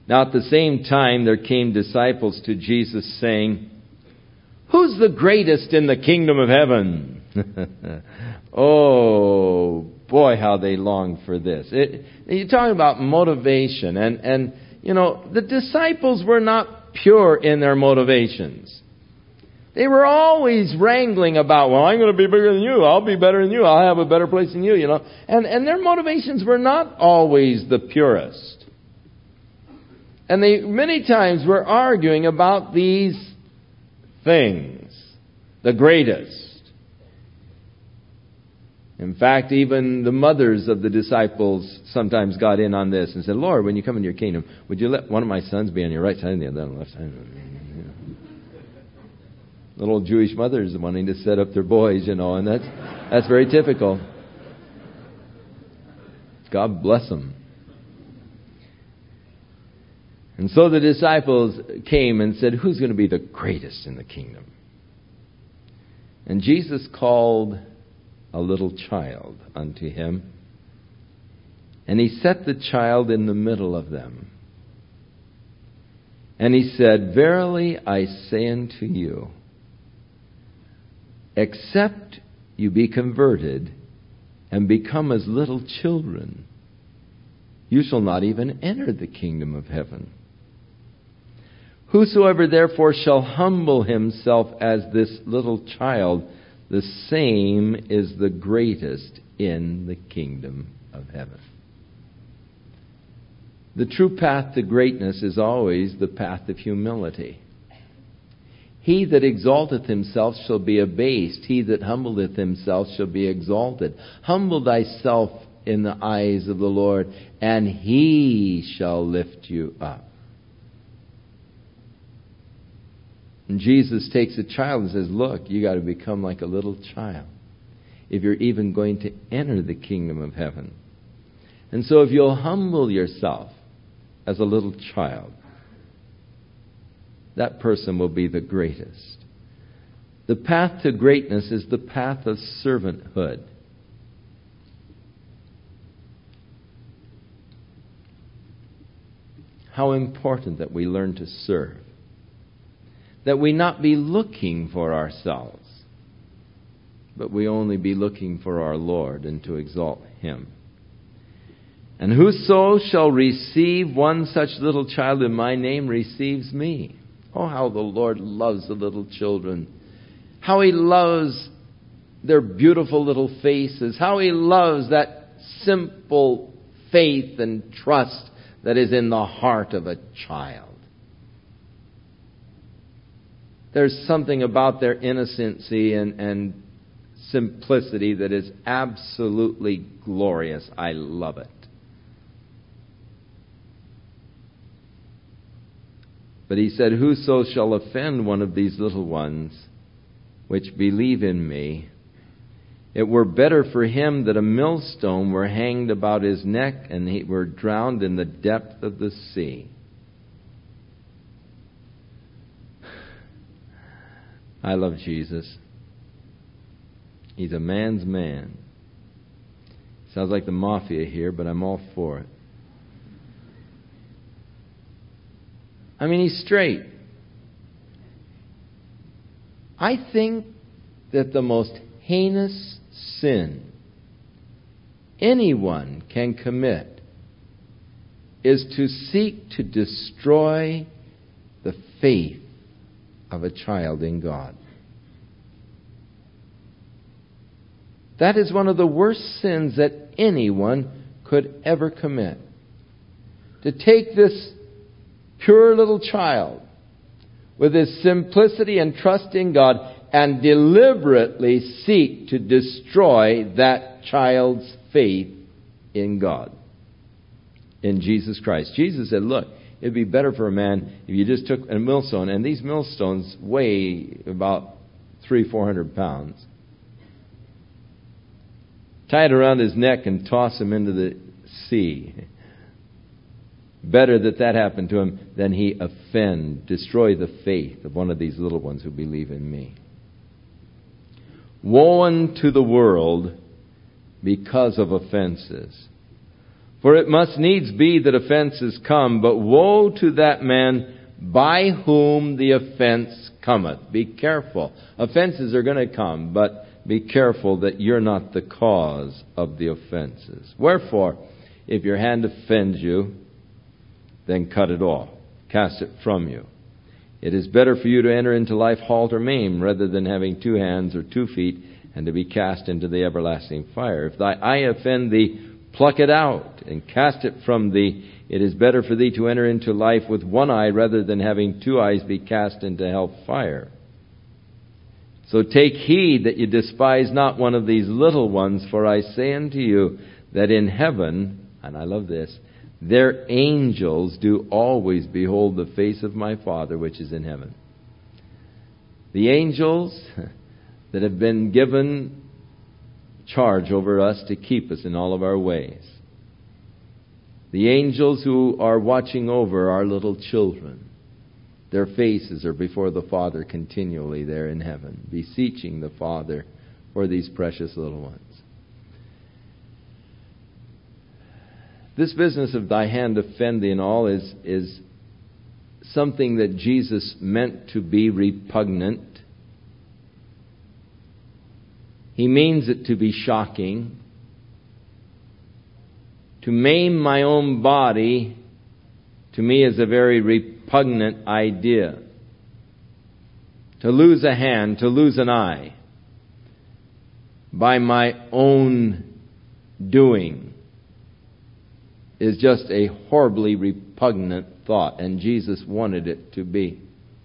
Now at the same time there came disciples to Jesus saying, "Who's the greatest in the kingdom of heaven?" Oh, boy, how they longed for this. You're talking about motivation. And the disciples were not pure in their motivations. They were always wrangling about, well, I'm going to be bigger than you. I'll be better than you. I'll have a better place than you, And their motivations were not always the purest. And they many times were arguing about these things, the greatest. In fact, even the mothers of the disciples sometimes got in on this and said, "Lord, when you come into your kingdom, would you let one of my sons be on your right side and the other on the left side?" Little Jewish mothers wanting to set up their boys, and that's very typical. God bless them. And so the disciples came and said, "Who's going to be the greatest in the kingdom?" And Jesus called a little child unto him, and he set the child in the middle of them. And he said, "Verily I say unto you, except you be converted and become as little children, you shall not even enter the kingdom of heaven. Whosoever therefore shall humble himself as this little child, the same is the greatest in the kingdom of heaven." The true path to greatness is always the path of humility. He that exalteth himself shall be abased. He that humbleth himself shall be exalted. Humble thyself in the eyes of the Lord, and He shall lift you up. And Jesus takes a child and says, "Look, you got to become like a little child if you're even going to enter the kingdom of heaven. And so if you'll humble yourself as a little child, that person will be the greatest." The path to greatness is the path of servanthood. How important that we learn to serve. That we not be looking for ourselves, but we only be looking for our Lord and to exalt Him. "And whoso shall receive one such little child in my name receives me." Oh, how the Lord loves the little children. How He loves their beautiful little faces. How He loves that simple faith and trust that is in the heart of a child. There's something about their innocency and simplicity that is absolutely glorious. I love it. But He said, "Whoso shall offend one of these little ones, which believe in me, it were better for him that a millstone were hanged about his neck and he were drowned in the depth of the sea." I love Jesus. He's a man's man. Sounds like the mafia here, but I'm all for it. I mean, He's straight. I think that the most heinous sin anyone can commit is to seek to destroy the faith of a child in God. That is one of the worst sins that anyone could ever commit. To take this pure little child with his simplicity and trust in God and deliberately seek to destroy that child's faith in God, in Jesus Christ. Jesus said, "Look, it'd be better for a man if you just took a millstone," and these millstones weigh about 300-400 pounds, tie it around his neck and toss him into the sea. Better that happened to him than he destroy the faith of one of these little ones who believe in me. Woe unto the world because of offenses. For it must needs be that offenses come, but woe to that man by whom the offense cometh. Be careful. Offenses are going to come, but be careful that you're not the cause of the offenses. Wherefore, if your hand offends you, then cut it off. Cast it from you. It is better for you to enter into life halt or maimed, rather than having 2 hands or 2 feet, and to be cast into the everlasting fire. If thy eye offend thee, pluck it out, and cast it from thee. It is better for thee to enter into life with 1 eye, rather than having 2 eyes be cast into hell fire. So take heed that you despise not one of these little ones, for I say unto you that in heaven, and I love this, their angels do always behold the face of my Father which is in heaven. The angels that have been given charge over us to keep us in all of our ways. The angels who are watching over our little children. Their faces are before the Father continually there in heaven, beseeching the Father for these precious little ones. This business of thy hand offend thee and all is something that Jesus meant to be repugnant. He means it to be shocking. To maim my own body, to me, is a very repugnant idea. To lose a hand, to lose an eye, by my own doing, is just a horribly repugnant thought, and Jesus wanted it to be.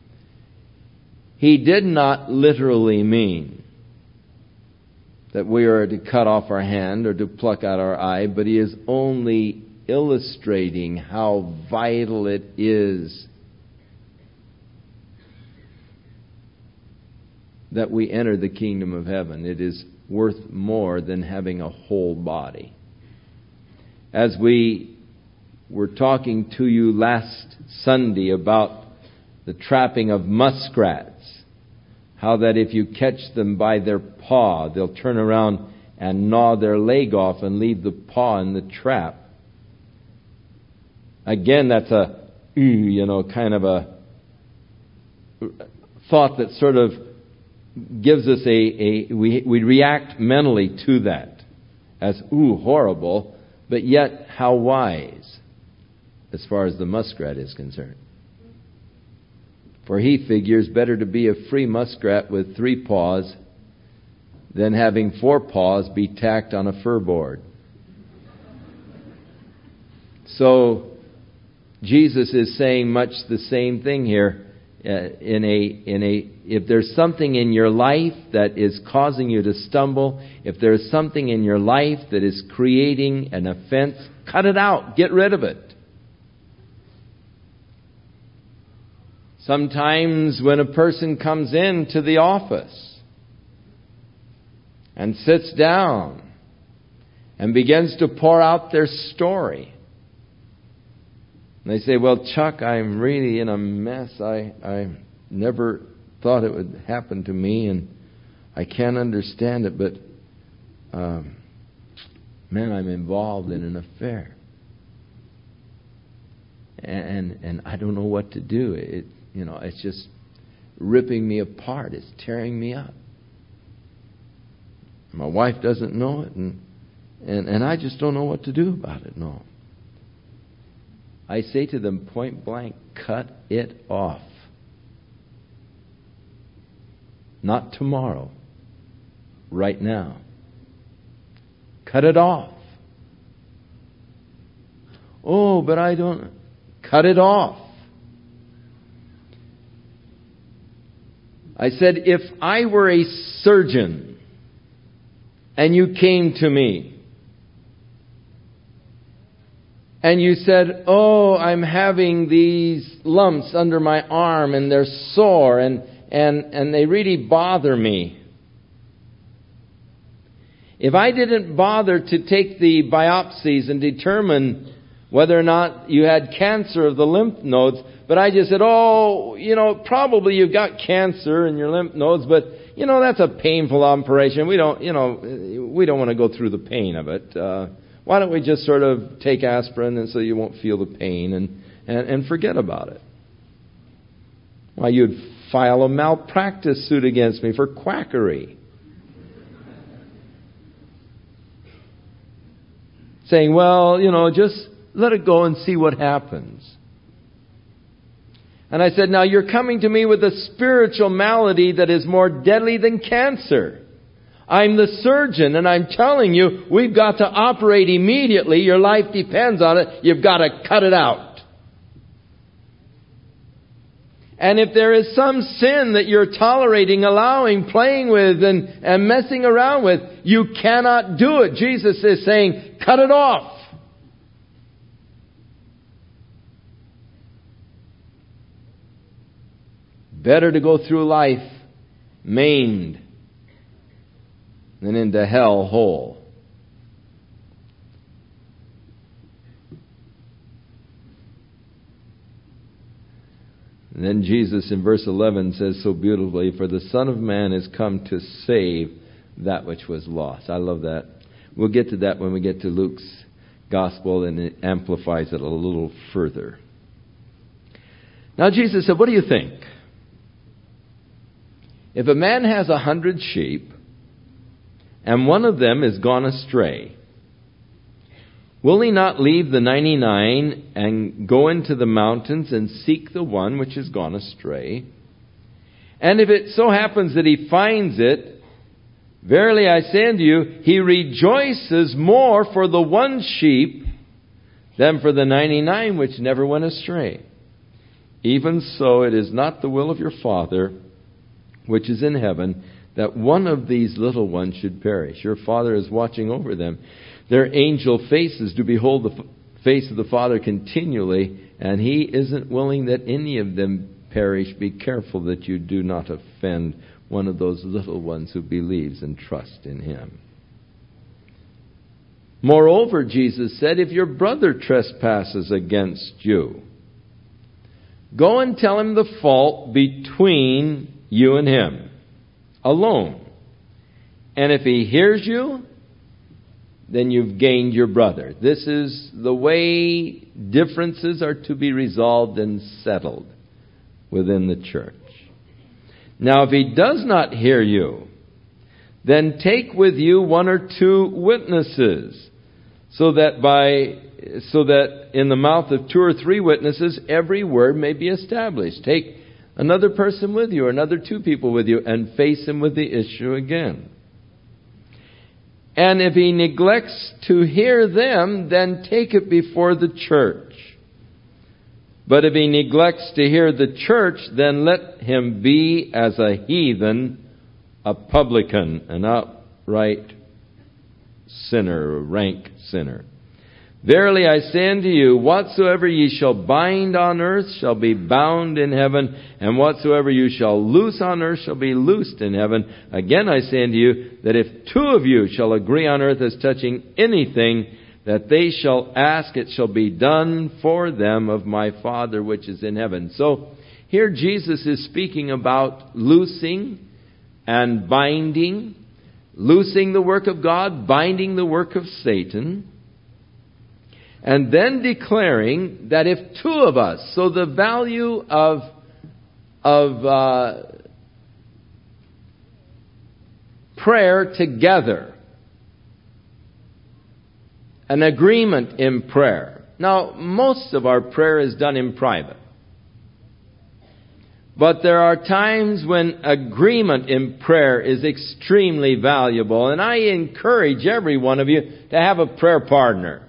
He did not literally mean that we are to cut off our hand or to pluck out our eye, but He is only illustrating how vital it is that we enter the kingdom of heaven. It is worth more than having a whole body. As we were talking to you last Sunday about the trapping of muskrats, how that if you catch them by their paw, they'll turn around and gnaw their leg off and leave the paw in the trap. Again, that's a, kind of a thought that sort of gives us we react mentally to that as, horrible, but yet how wise as far as the muskrat is concerned. For he figures better to be a free muskrat with 3 paws than having 4 paws be tacked on a fur board. So Jesus is saying much the same thing here. If there's something in your life that is causing you to stumble, if there's something in your life that is creating an offense, cut it out. Get rid of it. Sometimes when a person comes into the office and sits down and begins to pour out their story, and they say, well, Chuck, I'm really in a mess. I never thought it would happen to me, and I can't understand it, but man, I'm involved in an affair. And I don't know what to do. It's just ripping me apart. It's tearing me up. My wife doesn't know it, and I just don't know what to do about it. No. I say to them point blank, cut it off. Not tomorrow. Right now. Cut it off. Oh, but I don't. Cut it off. I said, if I were a surgeon and you came to me and you said, oh, I'm having these lumps under my arm and they're sore and they really bother me. If I didn't bother to take the biopsies and determine whether or not you had cancer of the lymph nodes, but I just said, probably you've got cancer in your lymph nodes, but, that's a painful operation. We don't want to go through the pain of it. Why don't we just sort of take aspirin and so you won't feel the pain and forget about it? Why, you'd file a malpractice suit against me for quackery. Saying, well, just let it go and see what happens. And I said, now you're coming to me with a spiritual malady that is more deadly than cancer. I'm the surgeon, and I'm telling you, we've got to operate immediately. Your life depends on it. You've got to cut it out. And if there is some sin that you're tolerating, allowing, playing with, and messing around with, you cannot do it. Jesus is saying, cut it off. Better to go through life maimed than into hell whole. And then Jesus in verse 11 says so beautifully, for the Son of Man is come to save that which was lost. I love that. We'll get to that when we get to Luke's Gospel, and it amplifies it a little further. Now Jesus said, what do you think? If a man has 100 sheep, and one of them is gone astray, will he not leave the 99 and go into the mountains and seek the one which has gone astray? And if it so happens that he finds it, verily I say unto you, he rejoices more for the one sheep than for the 99 which never went astray. Even so, it is not the will of your Father which is in heaven, that one of these little ones should perish. Your Father is watching over them. Their angel faces to behold the face of the Father continually, and He isn't willing that any of them perish. Be careful that you do not offend one of those little ones who believes and trusts in Him. Moreover, Jesus said, if your brother trespasses against you, go and tell him the fault between you and him, alone. And if he hears you, then you've gained your brother. This is the way differences are to be resolved and settled within the church. Now, if he does not hear you, then take with you 1 or 2 witnesses, so that in the mouth of 2 or 3 witnesses every word may be established. Take another person with you, or another 2 people with you, and face him with the issue again. And if he neglects to hear them, then take it before the church. But if he neglects to hear the church, then let him be as a heathen, a publican, an outright sinner, a rank sinner. Verily I say unto you, whatsoever ye shall bind on earth shall be bound in heaven, and whatsoever you shall loose on earth shall be loosed in heaven. Again I say unto you, that if 2 of you shall agree on earth as touching anything that they shall ask, it shall be done for them of my Father which is in heaven. So here Jesus is speaking about loosing and binding, loosing the work of God, binding the work of Satan. And then declaring that if 2 of us, so the value of prayer together, an agreement in prayer. Now, most of our prayer is done in private. But there are times when agreement in prayer is extremely valuable. And I encourage every one of you to have a prayer partner.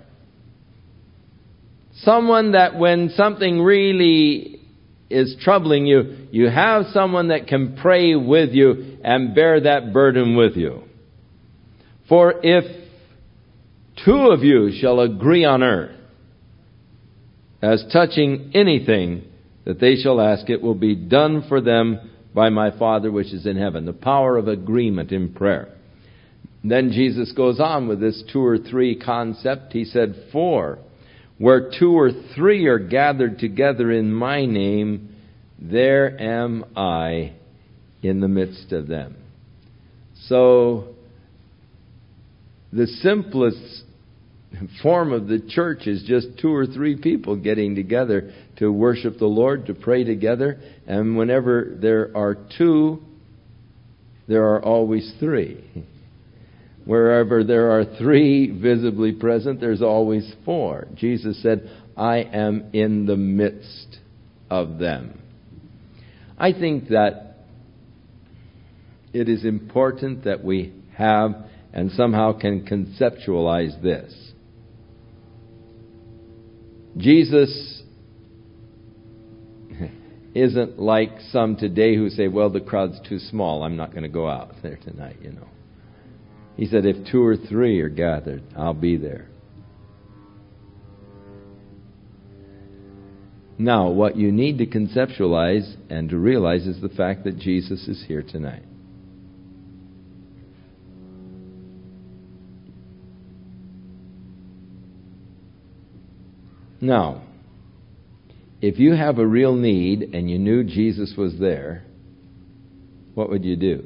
Someone that when something really is troubling you, you have someone that can pray with you and bear that burden with you. For if 2 of you shall agree on earth as touching anything that they shall ask, it will be done for them by my Father which is in heaven. The power of agreement in prayer. Then Jesus goes on with this 2 or 3 concept. He said, for where 2 or 3 are gathered together in my name, there am I in the midst of them. So, the simplest form of the church is just 2 or 3 people getting together to worship the Lord, to pray together. And whenever there are 2, there are always 3. Wherever there are 3 visibly present, there's always 4. Jesus said, I am in the midst of them. I think that it is important that we have and somehow can conceptualize this. Jesus isn't like some today who say, well, the crowd's too small, I'm not going to go out there tonight, He said, if 2 or 3 are gathered, I'll be there. Now, what you need to conceptualize and to realize is the fact that Jesus is here tonight. Now, if you have a real need and you knew Jesus was there, what would you do?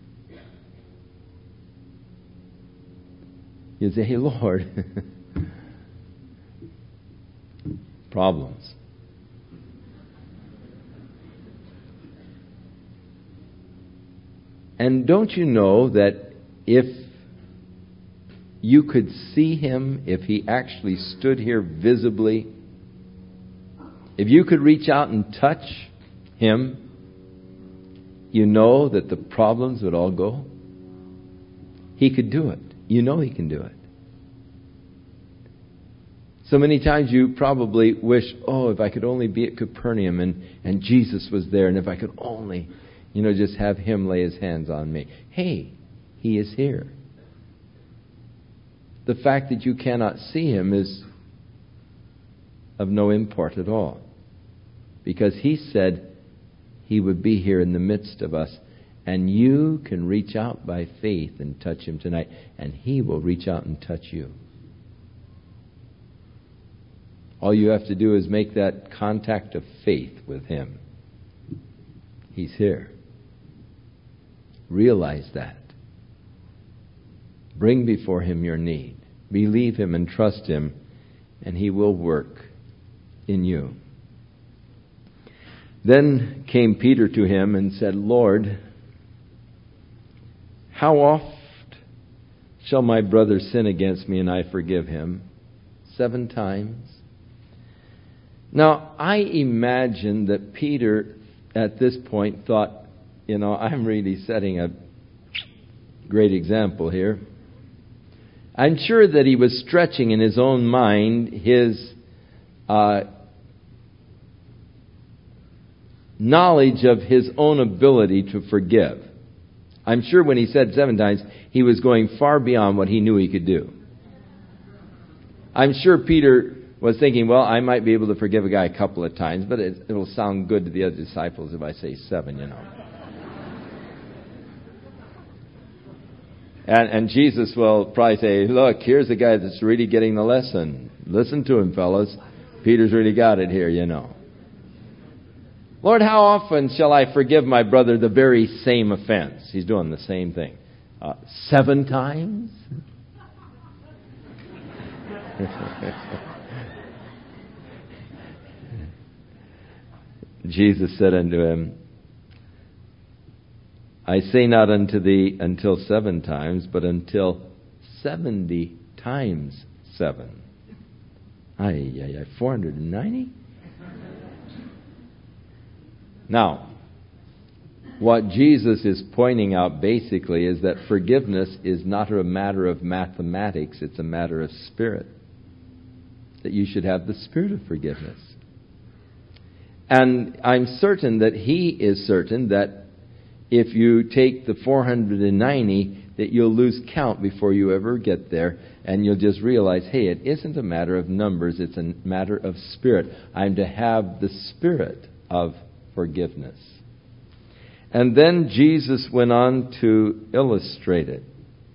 You'd say, hey, Lord, problems. And don't you know that if you could see Him, if He actually stood here visibly, if you could reach out and touch Him, you know that the problems would all go? He could do it. You know He can do it. So many times you probably wish, oh, if I could only be at Capernaum and Jesus was there, and if I could only, just have Him lay His hands on me. Hey, He is here. The fact that you cannot see Him is of no import at all. Because He said He would be here in the midst of us. And you can reach out by faith and touch Him tonight. And He will reach out and touch you. All you have to do is make that contact of faith with Him. He's here. Realize that. Bring before Him your need. Believe Him and trust Him, and He will work in you. Then came Peter to Him and said, Lord, how oft shall my brother sin against me and I forgive him? 7 times? Now, I imagine that Peter at this point thought, I'm really setting a great example here. I'm sure that he was stretching in his own mind his knowledge of his own ability to forgive. I'm sure when he said 7 times, he was going far beyond what he knew he could do. I'm sure Peter was thinking, well, I might be able to forgive a guy a couple of times, but it'll sound good to the other disciples if I say 7, And Jesus will probably say, look, here's a guy that's really getting the lesson. Listen to him, fellas. Peter's really got it here, Lord, how often shall I forgive my brother the very same offense? He's doing the same thing. 7 times? Jesus said unto him, I say not unto thee until 7 times, but until 70 times 7. 490? Now, what Jesus is pointing out basically is that forgiveness is not a matter of mathematics, it's a matter of spirit. That you should have the spirit of forgiveness. And I'm certain that He is certain that if you take the 490, that you'll lose count before you ever get there, and you'll just realize, hey, it isn't a matter of numbers, it's a matter of spirit. I'm to have the spirit of forgiveness. And then Jesus went on to illustrate it.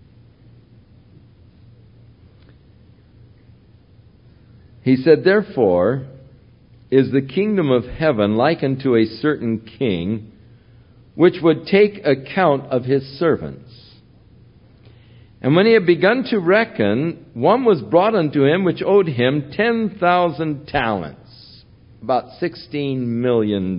He said, therefore is the kingdom of heaven like unto a certain king, which would take account of his servants. And when he had begun to reckon, one was brought unto him which owed him 10,000 talents, about $16 million.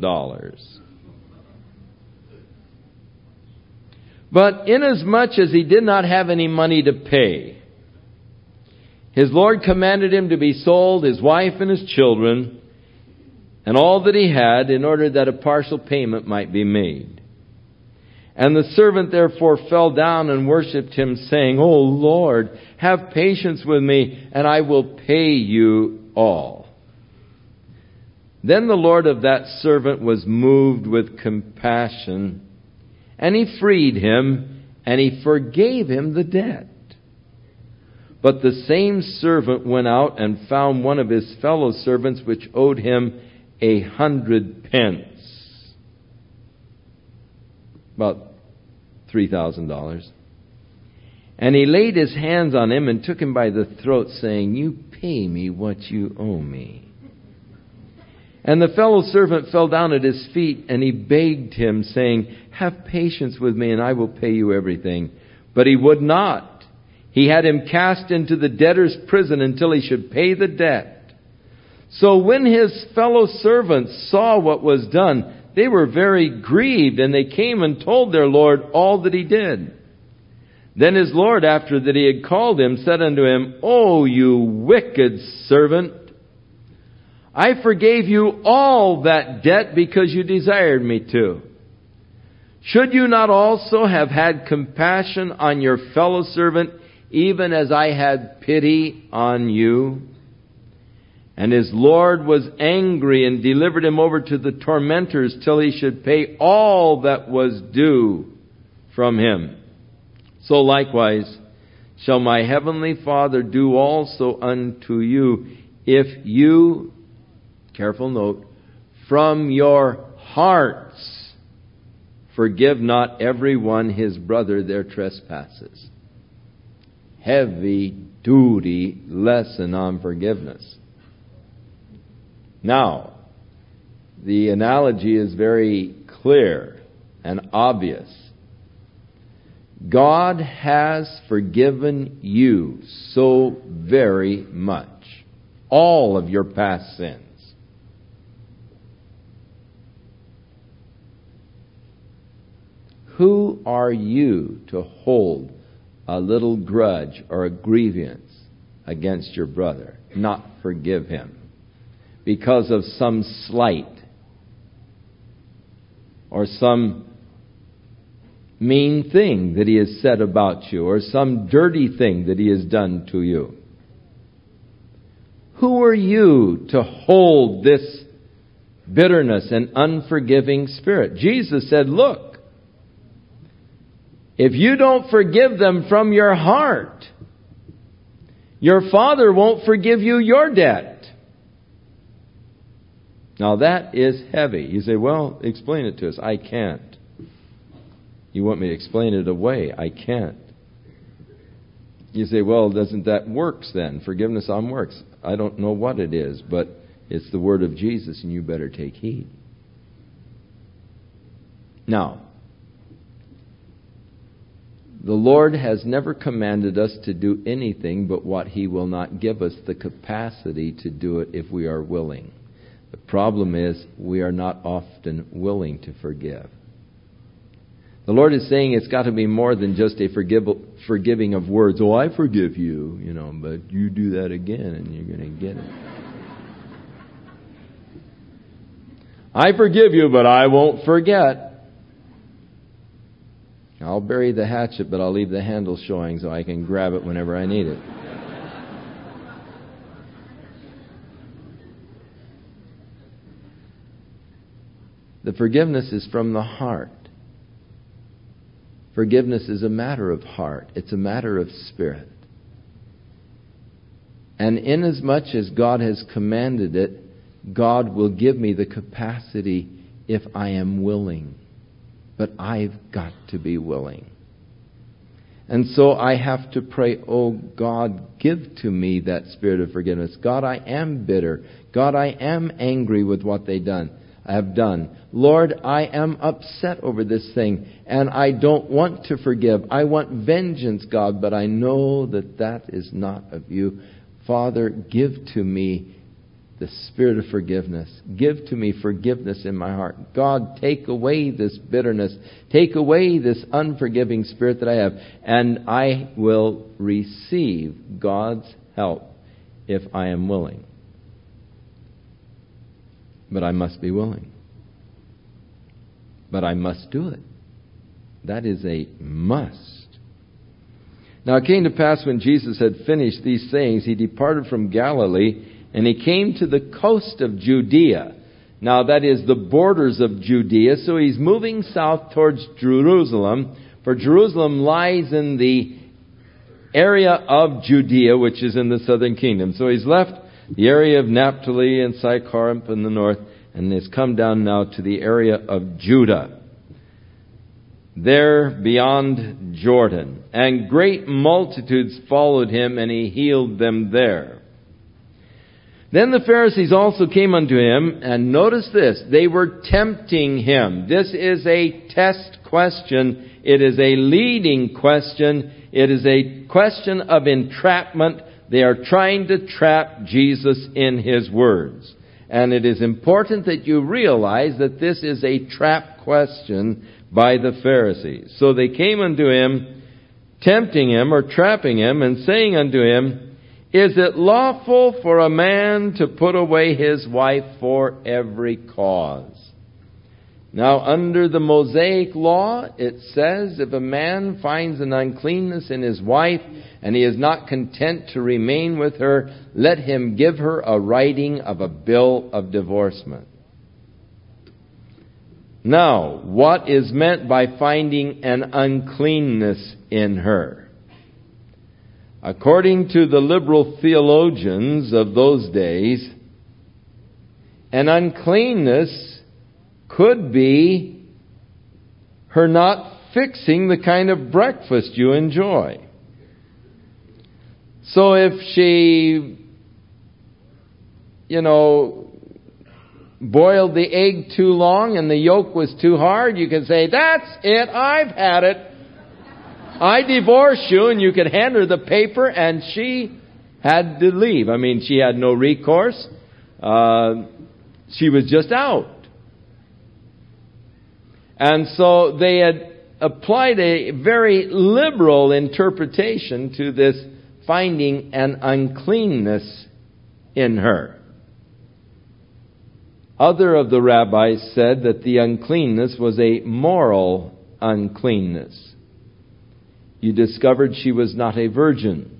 But inasmuch as he did not have any money to pay, his Lord commanded him to be sold, his wife and his children, and all that he had, in order that a partial payment might be made. And the servant therefore fell down and worshipped him, saying, O Lord, have patience with me, and I will pay you all. Then the Lord of that servant was moved with compassion, and he freed him, and he forgave him the debt. But the same servant went out and found one of his fellow servants which owed him 100 pence. About $3,000. And he laid his hands on him and took him by the throat, saying, You pay me what you owe me. And the fellow servant fell down at his feet, and he begged him, saying, Have patience with me, and I will pay you everything. But he would not. He had him cast into the debtor's prison until he should pay the debt. So when his fellow servants saw what was done, they were very grieved, and they came and told their Lord all that he did. Then his Lord, after that he had called him, said unto him, O you wicked servant, I forgave you all that debt because you desired me to. Should you not also have had compassion on your fellow servant, even as I had pity on you? And his Lord was angry and delivered him over to the tormentors till he should pay all that was due from him. So likewise shall my heavenly Father do also unto you, if you, careful note, from your hearts forgive not every one his brother their trespasses. Heavy duty lesson on forgiveness. Now, the analogy is very clear and obvious. God has forgiven you so very much. All of your past sins. Who are you to hold a little grudge or a grievance against your brother, not forgive him because of some slight or some mean thing that he has said about you or some dirty thing that he has done to you? Who are you to hold this bitterness and unforgiving spirit? Jesus said, look, if you don't forgive them from your heart, your Father won't forgive you your debt. Now that is heavy. You say, well, explain it to us. I can't. You want me to explain it away? I can't. You say, well, doesn't that works then? Forgiveness on works. I don't know what it is, but it's the word of Jesus, and you better take heed. Now, the Lord has never commanded us to do anything but what He will not give us the capacity to do it if we are willing. The problem is we are not often willing to forgive. The Lord is saying it's got to be more than just a forgiving of words. Oh, I forgive you, but you do that again and you're going to get it. I forgive you, but I won't forget. I'll bury the hatchet, but I'll leave the handle showing so I can grab it whenever I need it. The forgiveness is from the heart. Forgiveness is a matter of heart. It's a matter of spirit. And inasmuch as God has commanded it, God will give me the capacity if I am willing. But I've got to be willing. And so I have to pray, oh God, give to me that spirit of forgiveness. God, I am bitter. God, I am angry with what they've done. have done. Lord, I am upset over this thing, and I don't want to forgive. I want vengeance, God, but I know that that is not of you. Father, give to me the spirit of forgiveness. Give to me forgiveness in my heart. God, take away this bitterness. Take away this unforgiving spirit that I have, and I will receive God's help if I am willing. But I must be willing. But I must do it. That is a must. Now it came to pass when Jesus had finished these sayings, he departed from Galilee, and he came to the coast of Judea. Now that is the borders of Judea, so he's moving south towards Jerusalem, for Jerusalem lies in the area of Judea, which is in the southern kingdom. So he's left the area of Naphtali and Sychar up in the north, and has come down now to the area of Judah, there beyond Jordan. And great multitudes followed him, and he healed them there. Then the Pharisees also came unto him, and notice this, they were tempting him. This is a test question. It is a leading question. It is a question of entrapment. They are trying to trap Jesus in his words. And it is important that you realize that this is a trap question by the Pharisees. So they came unto him, tempting him or trapping him, and saying unto him, is it lawful for a man to put away his wife for every cause? Now, under the Mosaic law, it says if a man finds an uncleanness in his wife and he is not content to remain with her, let him give her a writing of a bill of divorcement. Now, what is meant by finding an uncleanness in her? According to the liberal theologians of those days, an uncleanness could be her not fixing the kind of breakfast you enjoy. So if she, boiled the egg too long and the yolk was too hard, you can say, that's it, I've had it. I divorce you, and you could hand her the paper, and she had to leave. I mean, she had no recourse. She was just out. And so they had applied a very liberal interpretation to this finding an uncleanness in her. Other of the rabbis said that the uncleanness was a moral uncleanness. You discovered she was not a virgin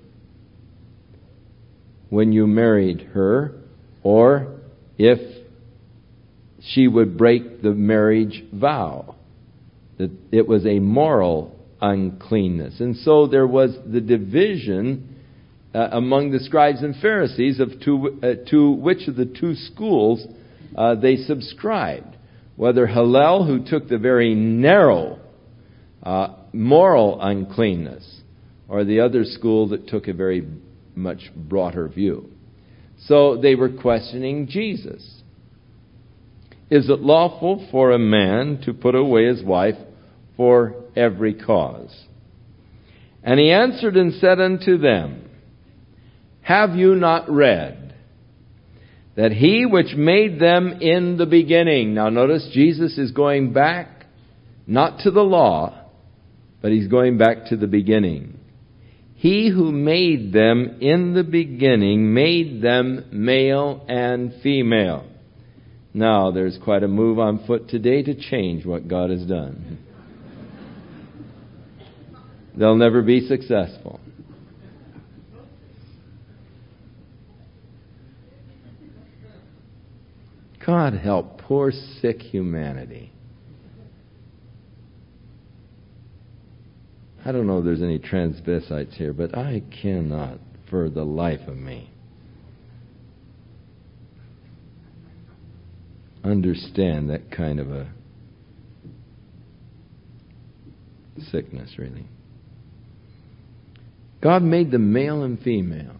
when you married her, or if she would break the marriage vow. That it was a moral uncleanness. And so there was the division among the scribes and Pharisees of to which of the two schools they subscribed. Whether Hillel, who took the very narrow moral uncleanness, or the other school that took a very much broader view. So they were questioning Jesus. Is it lawful for a man to put away his wife for every cause? And he answered and said unto them, have you not read that he which made them in the beginning? Now notice Jesus is going back not to the law, but he's going back to the beginning. He who made them in the beginning made them male and female. Now, there's quite a move on foot today to change what God has done. They'll never be successful. God help poor sick humanity. I don't know if there's any transvestites here, but I cannot, for the life of me, understand that kind of a sickness, really. God made them male and female.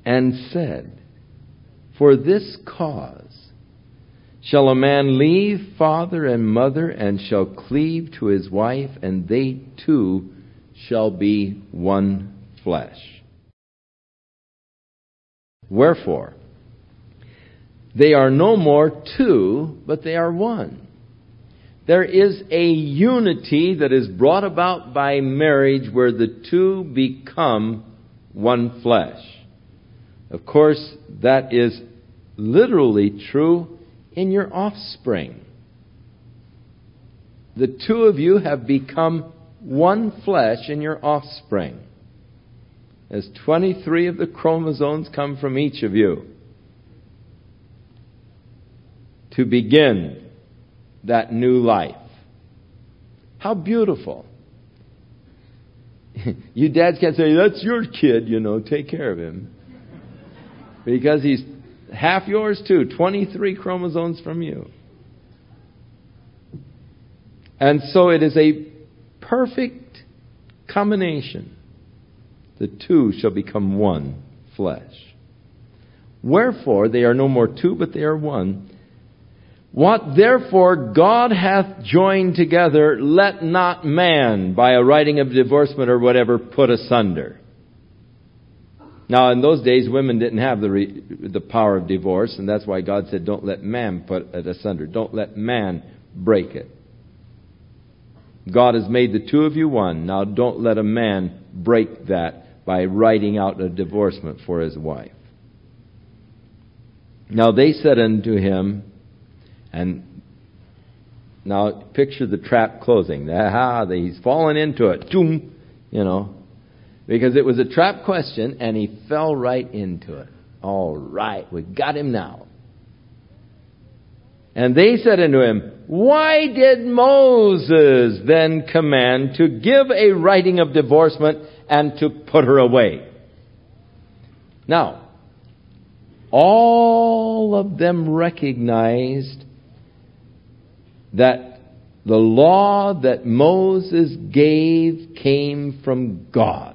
and said, For this cause shall a man leave father and mother, and shall cleave to his wife, and they two shall be one flesh. Wherefore, they are no more two, but they are one. There is a unity that is brought about by marriage where the two become one flesh. Of course, that is literally true in your offspring. The two of you have become one flesh in your offspring, as 23 of the chromosomes come from each of you to begin that new life. How beautiful. You dads can't say, that's your kid, take care of him. Because he's half yours too, 23 chromosomes from you. And so it is a perfect combination. The two shall become one flesh. Wherefore they are no more two, but they are one. What therefore God hath joined together, let not man, by a writing of divorcement or whatever, put asunder. Now, in those days, women didn't have the power of divorce, and that's why God said, don't let man put it asunder. Don't let man break it. God has made the two of you one. Now, don't let a man break that by writing out a divorcement for his wife. Now, they said unto him, and now picture the trap closing. He's fallen into it. Doom, because it was a trap question, and he fell right into it. All right, we got him now. And they said unto him, Why did Moses then command to give a writing of divorcement and to put her away? Now, all of them recognized that the law that Moses gave came from God.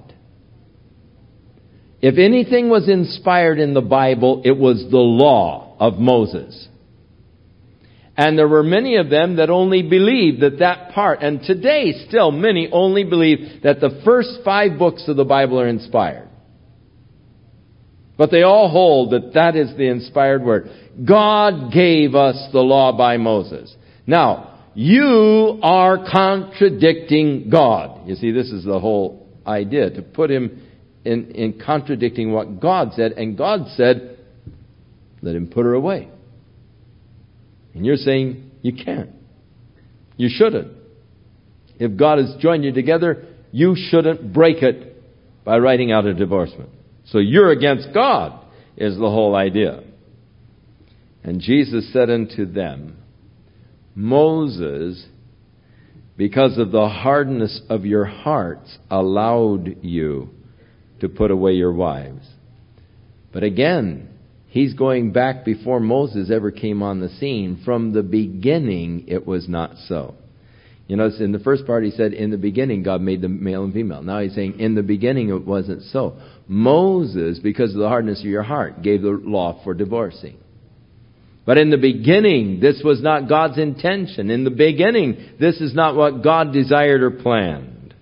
If anything was inspired in the Bible, it was the law of Moses. And there were many of them that only believed that part. And today, still, many only believe that the first 5 books of the Bible are inspired. But they all hold that is the inspired word. God gave us the law by Moses. Now, you are contradicting God. You see, this is the whole idea, to put him in contradicting what God said. And God said, let him put her away. And you're saying, you can't. You shouldn't. If God has joined you together, you shouldn't break it by writing out a divorcement. So you're against God, is the whole idea. And Jesus said unto them, Moses, because of the hardness of your hearts, allowed you to put away your wives. But again, he's going back before Moses ever came on the scene. From the beginning, it was not so. In the first part he said, in the beginning God made them male and female. Now he's saying, in the beginning it wasn't so. Moses, because of the hardness of your heart, gave the law for divorcing. But in the beginning, this was not God's intention. In the beginning, this is not what God desired or planned.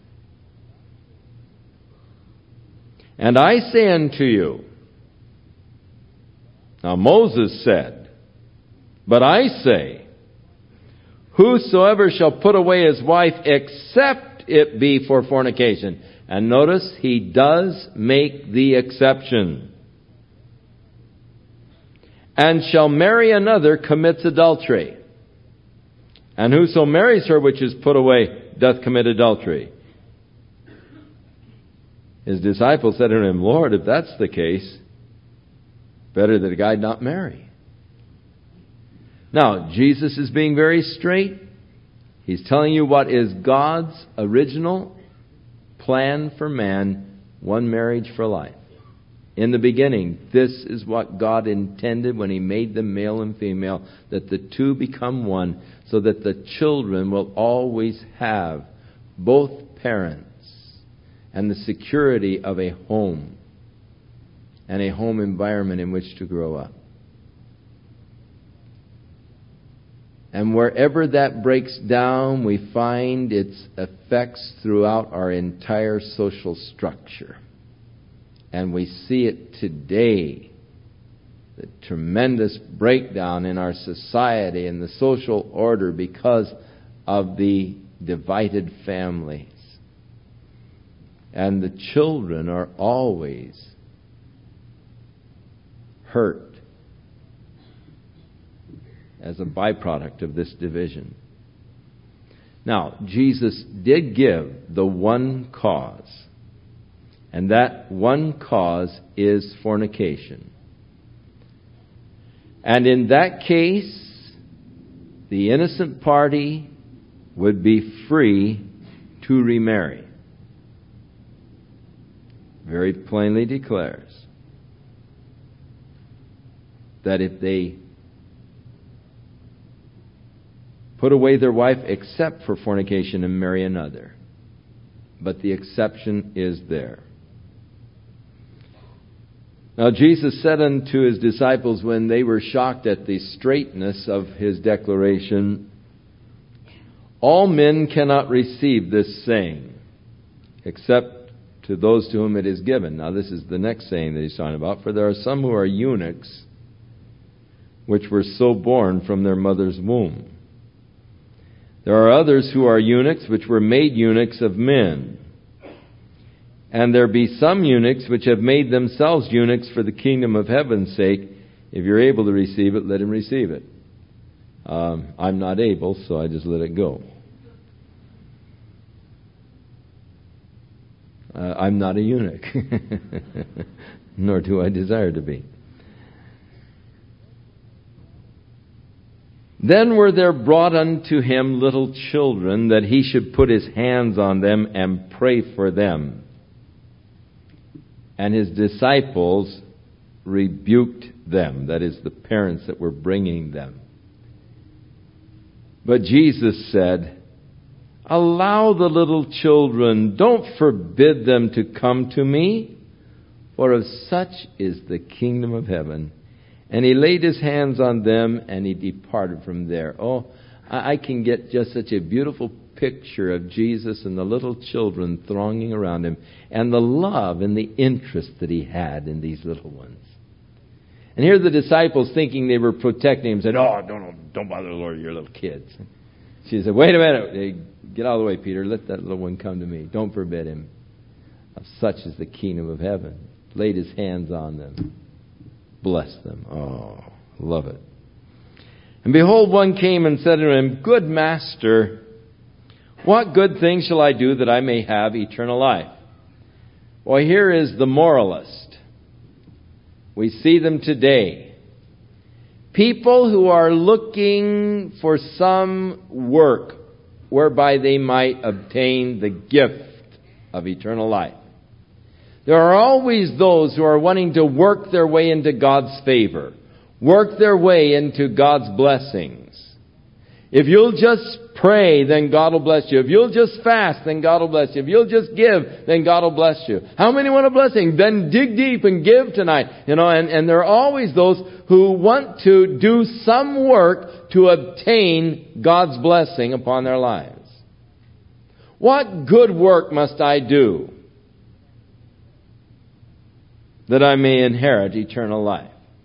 And I say unto you, now Moses said, but I say, whosoever shall put away his wife, except it be for fornication. And notice, he does make the exception. And shall marry another, commits adultery. And whoso marries her which is put away, doth commit adultery. His disciples said to him, Lord, if that's the case, better that a guy not marry. Now, Jesus is being very straight. He's telling you what is God's original plan for man, one marriage for life. In the beginning, this is what God intended when He made them male and female, that the two become one, so that the children will always have both parents and the security of a home. and a home environment in which to grow up. And wherever that breaks down, we find its effects throughout our entire social structure. And we see it today, the tremendous breakdown in our society and the social order because of the divided families. And the children are always hurt as a byproduct of this division. Now, Jesus did give the one cause, and that one cause is fornication. And in that case, the innocent party would be free to remarry. Very plainly declares that if they put away their wife except for fornication and marry another. But the exception is there. Now Jesus said unto his disciples when they were shocked at the straightness of his declaration, all men cannot receive this saying, except to those to whom it is given. Now this is the next saying that he's talking about. For there are some who are eunuchs, which were so born from their mother's womb. There are others who are eunuchs, which were made eunuchs of men. And there be some eunuchs which have made themselves eunuchs for the kingdom of heaven's sake. If you're able to receive it, let him receive it. I'm not able, so I just let it go. I'm not a eunuch, nor do I desire to be. Then were there brought unto him little children, that he should put his hands on them and pray for them. And his disciples rebuked them, that is, the parents that were bringing them. But Jesus said, allow the little children, don't forbid them to come to me, for of such is the kingdom of heaven. And he laid his hands on them, and he departed from there. Oh, I can get just such a beautiful picture of Jesus and the little children thronging around him, and the love and the interest that he had in these little ones. And here the disciples, thinking they were protecting him, said, oh, don't bother the Lord, your little kids. She said, wait a minute, hey, get out of the way, Peter. Let that little one come to me. Don't forbid him. Of such is the kingdom of heaven. Laid his hands on them. Bless them. Oh, love it. And behold, one came and said to him, good master, what good thing shall I do that I may have eternal life? Well, here is the moralist. We see them today. People who are looking for some work whereby they might obtain the gift of eternal life. There are always those who are wanting to work their way into God's favor, work their way into God's blessings. If you'll just pray, then God will bless you. If you'll just fast, then God will bless you. If you'll just give, then God will bless you. How many want a blessing? Then dig deep and give tonight. And there are always those who want to do some work to obtain God's blessing upon their lives. What good work must I do that I may inherit eternal life?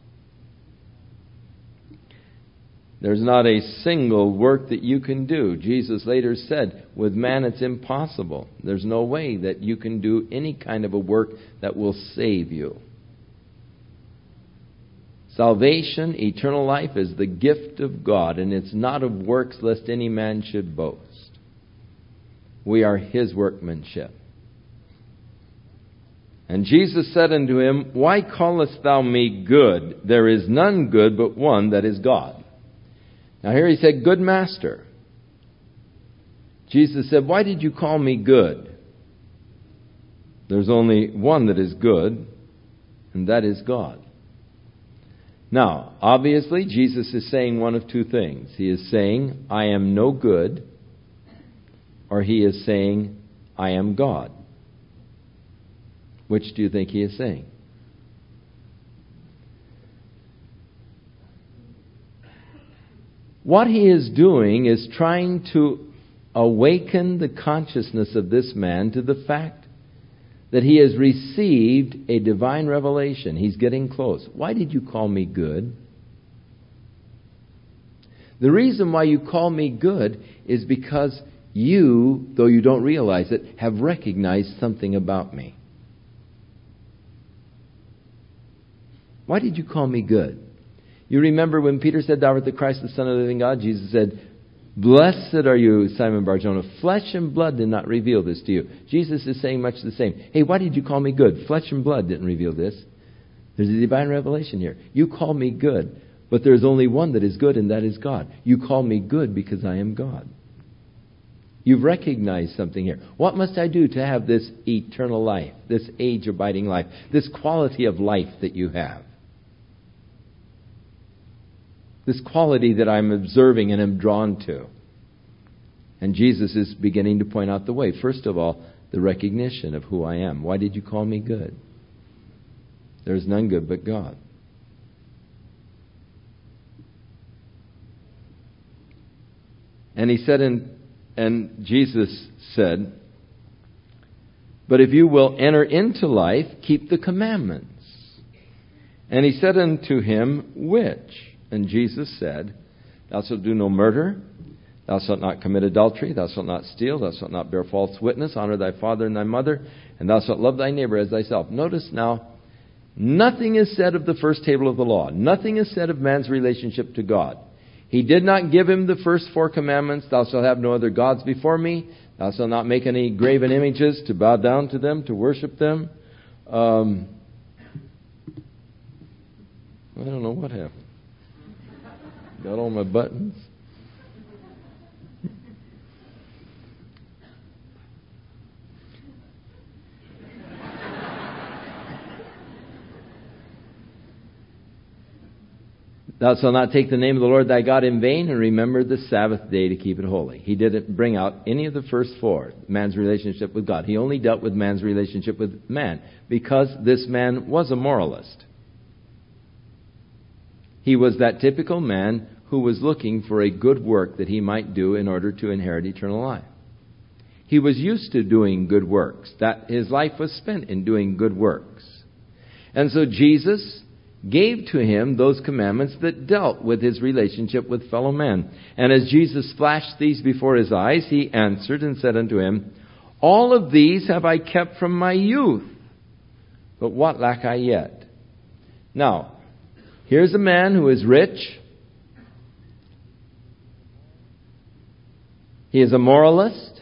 There's not a single work that you can do. Jesus later said, with man it's impossible. There's no way that you can do any kind of a work that will save you. Salvation, eternal life, is the gift of God, and it's not of works lest any man should boast. We are His workmanship. And Jesus said unto him, why callest thou me good? There is none good but one, that is God. Now here he said, good master. Jesus said, why did you call me good? There's only one that is good, and that is God. Now, obviously, Jesus is saying one of two things. He is saying, I am no good, or he is saying, I am God. Which do you think he is saying? What he is doing is trying to awaken the consciousness of this man to the fact that he has received a divine revelation. He's getting close. Why did you call me good? The reason why you call me good is because you, though you don't realize it, have recognized something about me. Why did you call me good? You remember when Peter said, "Thou art the Christ, the Son of the living God," Jesus said, "Blessed are you, Simon Bar-Jonah. Flesh and blood did not reveal this to you." Jesus is saying much the same. Hey, why did you call me good? Flesh and blood didn't reveal this. There's a divine revelation here. You call me good, but there's only one that is good, and that is God. You call me good because I am God. You've recognized something here. What must I do to have this eternal life, this age-abiding life, this quality of life that you have? This quality that I'm observing and am drawn to. And Jesus is beginning to point out the way. First of all, the recognition of who I am. Why did you call me good? There is none good but God. And he said, and Jesus said, "But if you will enter into life, keep the commandments." And he said unto him, "Which?" And Jesus said, "Thou shalt do no murder. Thou shalt not commit adultery. Thou shalt not steal. Thou shalt not bear false witness. Honor thy father and thy mother. And thou shalt love thy neighbor as thyself." Notice now, nothing is said of the first table of the law. Nothing is said of man's relationship to God. He did not give him the first 4 commandments. Thou shalt have no other gods before me. Thou shalt not make any graven images to bow down to them, to worship them. I don't know what happened. Got all my buttons. Thou shalt not take the name of the Lord thy God in vain, and remember the Sabbath day to keep it holy. He didn't bring out any of the first 4, man's relationship with God. He only dealt with man's relationship with man, because this man was a moralist. He was that typical man who was looking for a good work that he might do in order to inherit eternal life. He was used to doing good works. That his life was spent in doing good works. And so Jesus gave to him those commandments that dealt with his relationship with fellow men. And as Jesus flashed these before his eyes, he answered and said unto him, "All of these have I kept from my youth. But what lack I yet?" Now, here's a man who is rich. He is a moralist.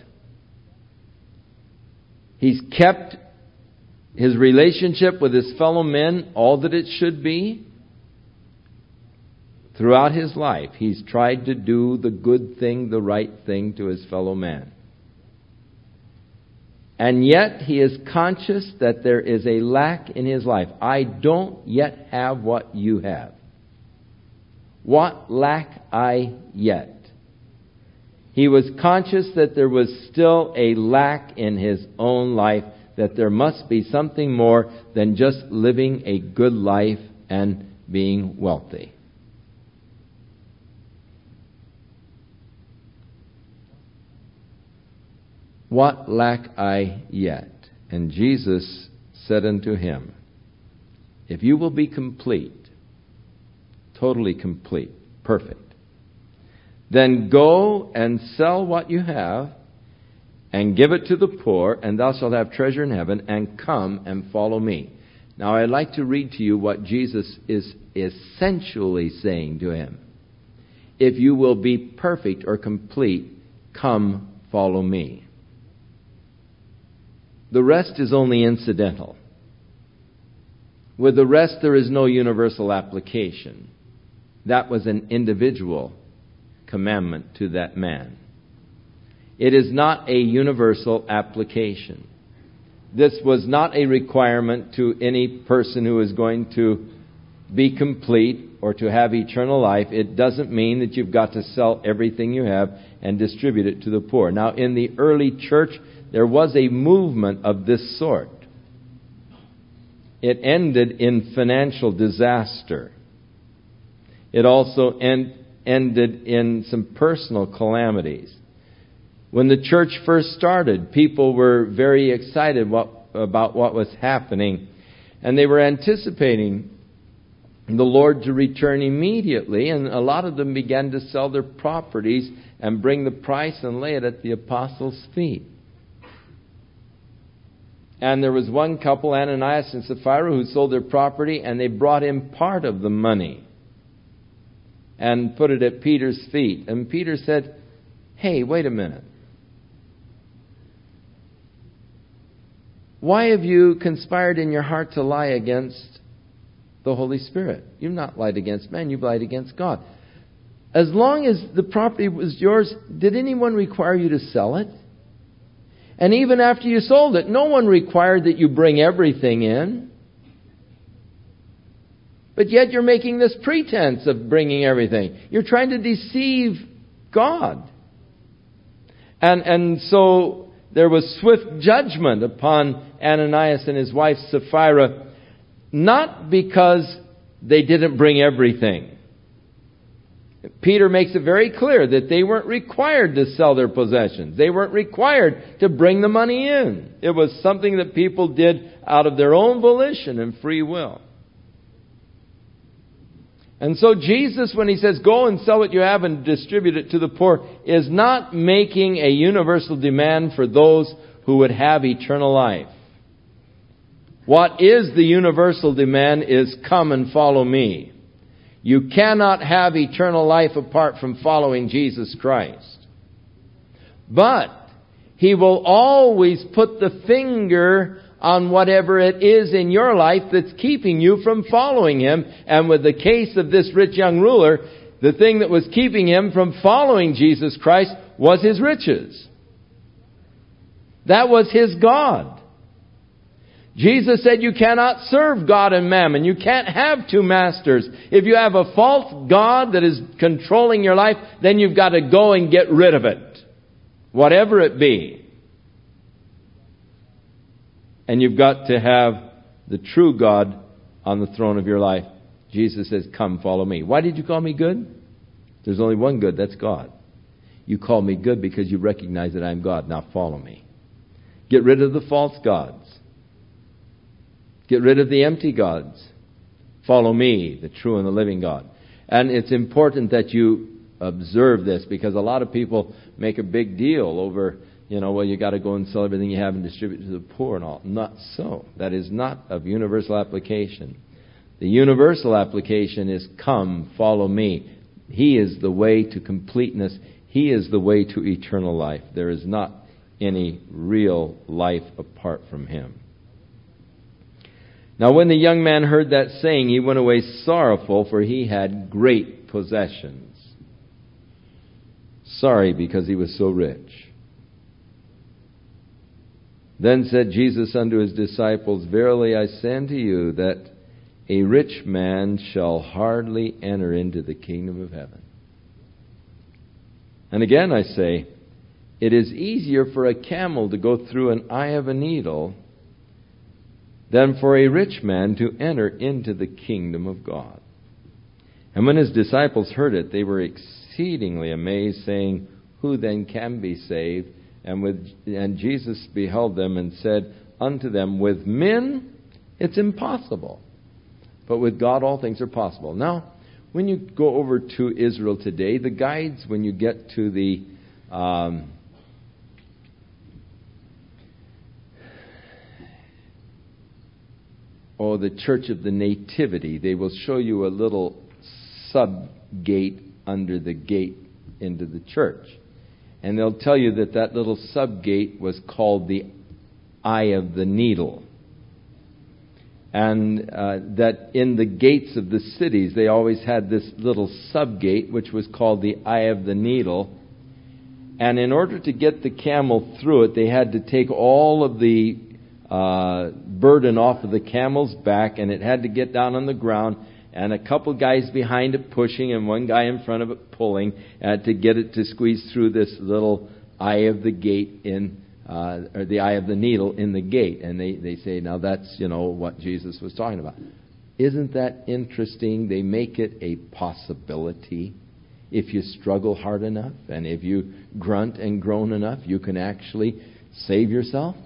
He's kept his relationship with his fellow men all that it should be. Throughout his life, he's tried to do the good thing, the right thing to his fellow man. And yet he is conscious that there is a lack in his life. I don't yet have what you have. What lack I yet? He was conscious that there was still a lack in his own life, that there must be something more than just living a good life and being wealthy. What lack I yet? And Jesus said unto him, "If you will be complete, totally complete, perfect, then go and sell what you have and give it to the poor, and thou shalt have treasure in heaven, and come and follow me." Now I'd like to read to you what Jesus is essentially saying to him. If you will be perfect or complete, come follow me. The rest is only incidental. With the rest, there is no universal application. That was an individual commandment to that man. It is not a universal application. This was not a requirement to any person who is going to be complete or to have eternal life. It doesn't mean that you've got to sell everything you have and distribute it to the poor. Now, in the early church, there was a movement of this sort. It ended in financial disaster. It also ended in some personal calamities. When the church first started, people were very excited about what was happening, and they were anticipating the Lord to return immediately, and a lot of them began to sell their properties and bring the price and lay it at the apostles' feet. And there was one couple, Ananias and Sapphira, who sold their property, and they brought him part of the money and put it at Peter's feet. And Peter said, "Hey, wait a minute. Why have you conspired in your heart to lie against the Holy Spirit? You've not lied against man, you've lied against God. As long as the property was yours, did anyone require you to sell it? And even after you sold it, no one required that you bring everything in. But yet you're making this pretense of bringing everything. You're trying to deceive God." And so there was swift judgment upon Ananias and his wife Sapphira, not because they didn't bring everything. Peter makes it very clear that they weren't required to sell their possessions. They weren't required to bring the money in. It was something that people did out of their own volition and free will. And so Jesus, when he says, "Go and sell what you have and distribute it to the poor," is not making a universal demand for those who would have eternal life. What is the universal demand is, "Come and follow me." You cannot have eternal life apart from following Jesus Christ. But He will always put the finger on whatever it is in your life that's keeping you from following Him. And with the case of this rich young ruler, the thing that was keeping him from following Jesus Christ was his riches. That was his God. Jesus said you cannot serve God and mammon. You can't have two masters. If you have a false God that is controlling your life, then you've got to go and get rid of it, whatever it be. And you've got to have the true God on the throne of your life. Jesus says, "Come, follow me." Why did you call me good? There's only one good, that's God. You call me good because you recognize that I'm God. Now follow me. Get rid of the false gods. Get rid of the empty gods. Follow me, the true and the living God. And it's important that you observe this, because a lot of people make a big deal over, well, you got to go and sell everything you have and distribute to the poor and all. Not so. That is not of universal application. The universal application is, "Come, follow me." He is the way to completeness. He is the way to eternal life. There is not any real life apart from Him. Now when the young man heard that saying, he went away sorrowful, for he had great possessions. Sorry, because he was so rich. Then said Jesus unto his disciples, "Verily I say unto you, that a rich man shall hardly enter into the kingdom of heaven." And again I say, it is easier for a camel to go through an eye of a needle than for a rich man to enter into the kingdom of God. And when his disciples heard it, they were exceedingly amazed, saying, "Who then can be saved?" And Jesus beheld them and said unto them, "With men it's impossible, but with God all things are possible." Now, when you go over to Israel today, the guides, when you get to the the Church of the Nativity, they will show you a little sub-gate under the gate into the church. And they'll tell you that that little sub-gate was called the Eye of the Needle. And that in the gates of the cities, they always had this little sub-gate, which was called the Eye of the Needle. And in order to get the camel through it, they had to take all of the burden off of the camel's back, and it had to get down on the ground, and a couple guys behind it pushing, and one guy in front of it pulling, to get it to squeeze through this little eye of the gate or the eye of the needle in the gate. And they say, now that's, what Jesus was talking about. Isn't that interesting? They make it a possibility. if you struggle hard enough and if you grunt and groan enough, you can actually save yourself?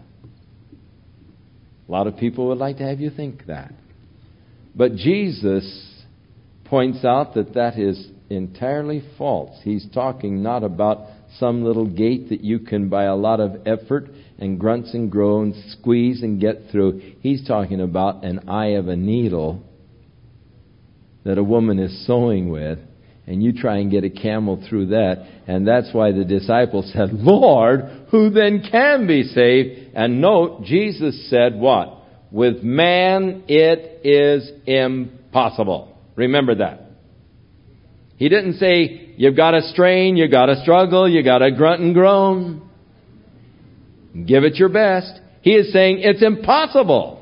A lot of people would like to have you think that. But Jesus points out that that is entirely false. He's talking not about some little gate that you can, by a lot of effort and grunts and groans, squeeze and get through. He's talking about an eye of a needle that a woman is sewing with, and you try and get a camel through that. And that's why the disciples said, Lord, who then can be saved? And note, Jesus said what? With man it is impossible. Remember that. He didn't say, you've got to strain, you've got to struggle, you've got to grunt and groan. Give it your best. He is saying it's impossible.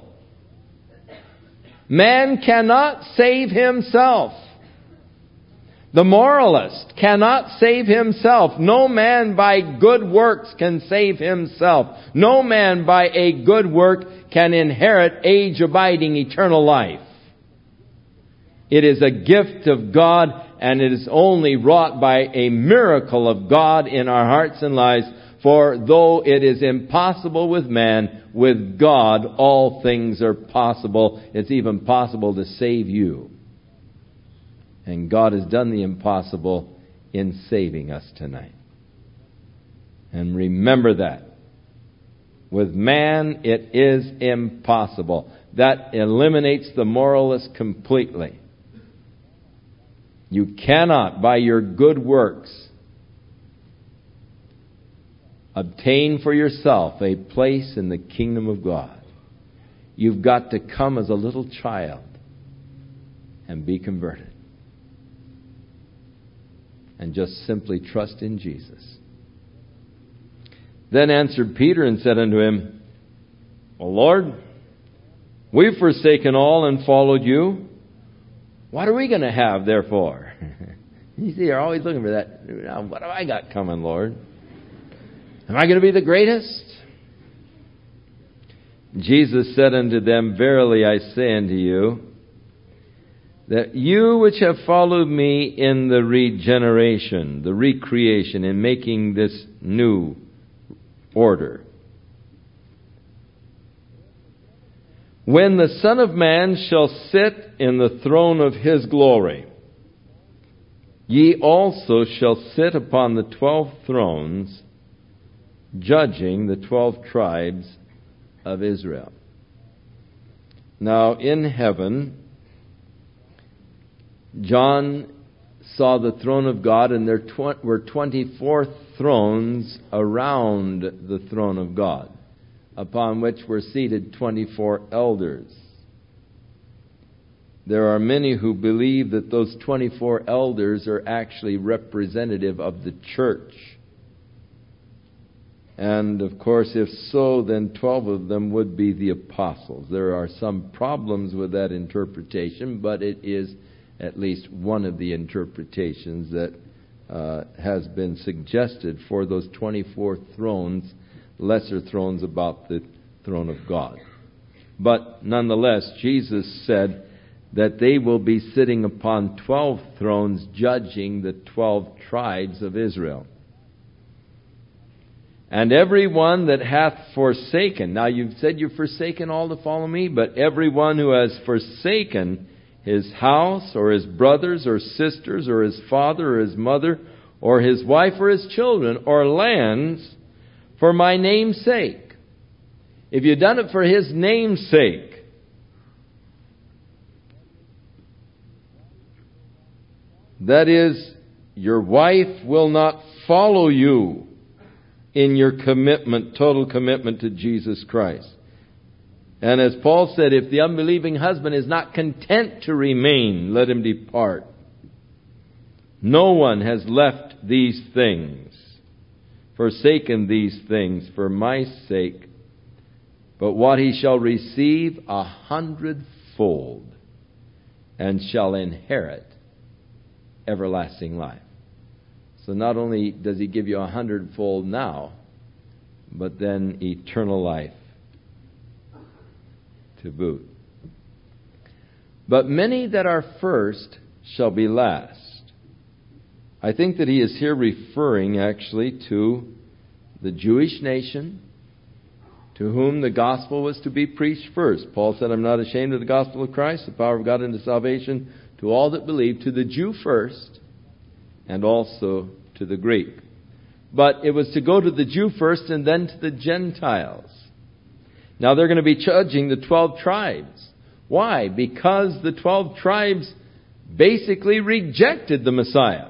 Man cannot save himself. The moralist cannot save himself. No man by good works can save himself. No man by a good work can inherit age-abiding eternal life. It is a gift of God, and it is only wrought by a miracle of God in our hearts and lives. For though it is impossible with man, with God all things are possible. It's even possible to save you. And God has done the impossible in saving us tonight. And remember that. With man, it is impossible. That eliminates the moralist completely. You cannot, by your good works, obtain for yourself a place in the kingdom of God. You've got to come as a little child and be converted. And just simply trust in Jesus. Then answered Peter and said unto him, Well, Lord, we've forsaken all and followed you. What are we going to have, therefore? You see, you're always looking for that. Now, what have I got coming, Lord? Am I going to be the greatest? Jesus said unto them, Verily I say unto you, that you which have followed me in the regeneration, the recreation, in making this new order, when the Son of Man shall sit in the throne of his glory, ye also shall sit upon the 12 thrones, judging the 12 tribes of Israel. Now in heaven, John saw the throne of God, and there were 24 thrones around the throne of God, upon which were seated 24 elders. There are many who believe that those 24 elders are actually representative of the church. And of course, if so, then 12 of them would be the apostles. There are some problems with that interpretation, but it is at least one of the interpretations that has been suggested for those 24 thrones, lesser thrones about the throne of God. But nonetheless, Jesus said that they will be sitting upon 12 thrones, judging the 12 tribes of Israel. And every one that hath forsaken, now you've said you've forsaken all to follow me, but every one who has forsaken his house, or his brothers, or sisters, or his father, or his mother, or his wife, or his children, or lands, for my name's sake. If you've done it for his name's sake, that is, your wife will not follow you in your commitment, total commitment to Jesus Christ. And as Paul said, if the unbelieving husband is not content to remain, let him depart. No one has left these things, forsaken these things for my sake, but what he shall receive 100-fold, and shall inherit everlasting life. So not only does he give you 100-fold now, but then eternal life to boot. But many that are first shall be last, I think that he is here referring actually to the Jewish nation to whom the gospel was to be preached first. Paul said, I'm not ashamed of the gospel of Christ, the power of God unto salvation to all that believe, to the Jew first, and also to the Greek. But it was to go to the Jew first and then to the Gentiles. Now they're going to be judging the 12 tribes. Why? Because the 12 tribes basically rejected the Messiah.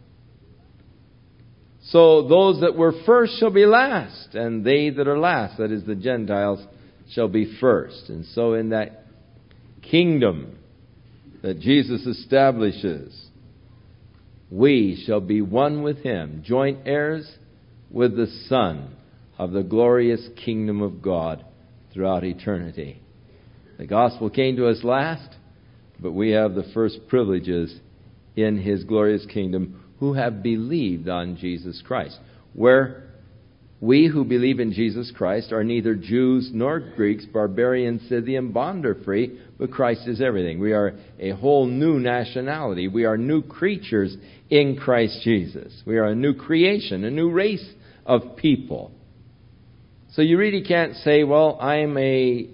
So those that were first shall be last, and they that are last, that is the Gentiles, shall be first. And so in that kingdom that Jesus establishes, we shall be one with Him, joint heirs with the Son of the glorious kingdom of God throughout eternity. The gospel came to us last, but we have the first privileges in His glorious kingdom who have believed on Jesus Christ. Where we who believe in Jesus Christ are neither Jews nor Greeks, barbarians, Scythian, bond or free, but Christ is everything. We are a whole new nationality. We are new creatures in Christ Jesus. We are a new creation, a new race of people. So you really can't say, well, I'm a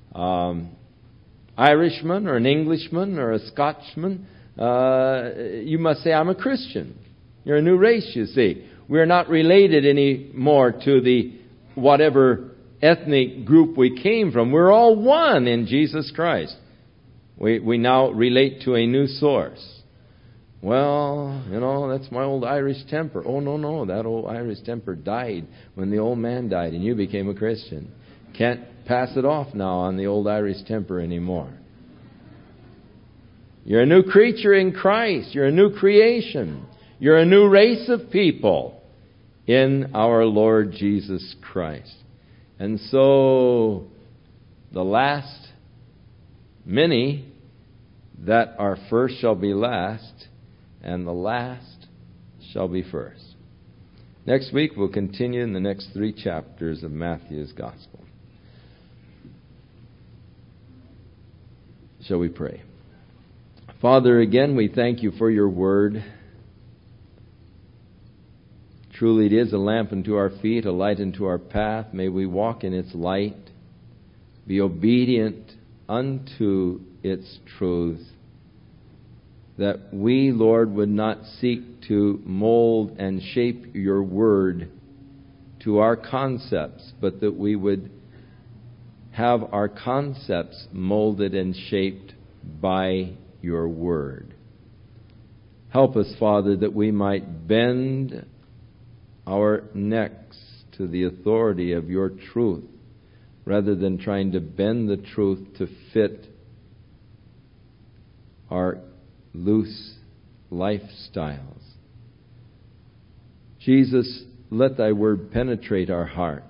Irishman or an Englishman or a Scotsman. You must say, I'm a Christian. You're a new race, you see. We're not related anymore to the whatever ethnic group we came from. We're all one in Jesus Christ. We now relate to a new source. Well, that's my old Irish temper. Oh, no, that old Irish temper died when the old man died and you became a Christian. Can't pass it off now on the old Irish temper anymore. You're a new creature in Christ. You're a new creation. You're a new race of people in our Lord Jesus Christ. And so the last, many that are first shall be last, and the last shall be first. Next week we'll continue in the next 3 chapters of Matthew's Gospel. Shall we pray? Father, again, we thank You for Your word. Truly it is a lamp unto our feet, a light unto our path. May we walk in its light, be obedient unto its truth, that we, Lord, would not seek to mold and shape Your word to our concepts, but that we would have our concepts molded and shaped by Your word. Help us, Father, that we might bend our necks to the authority of Your truth, rather than trying to bend the truth to fit our loose lifestyles. Jesus, let Thy word penetrate our hearts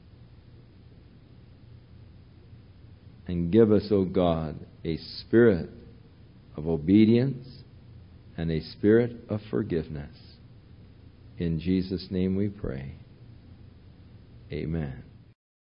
and give us, O God, a spirit of obedience and a spirit of forgiveness. In Jesus' name we pray. Amen.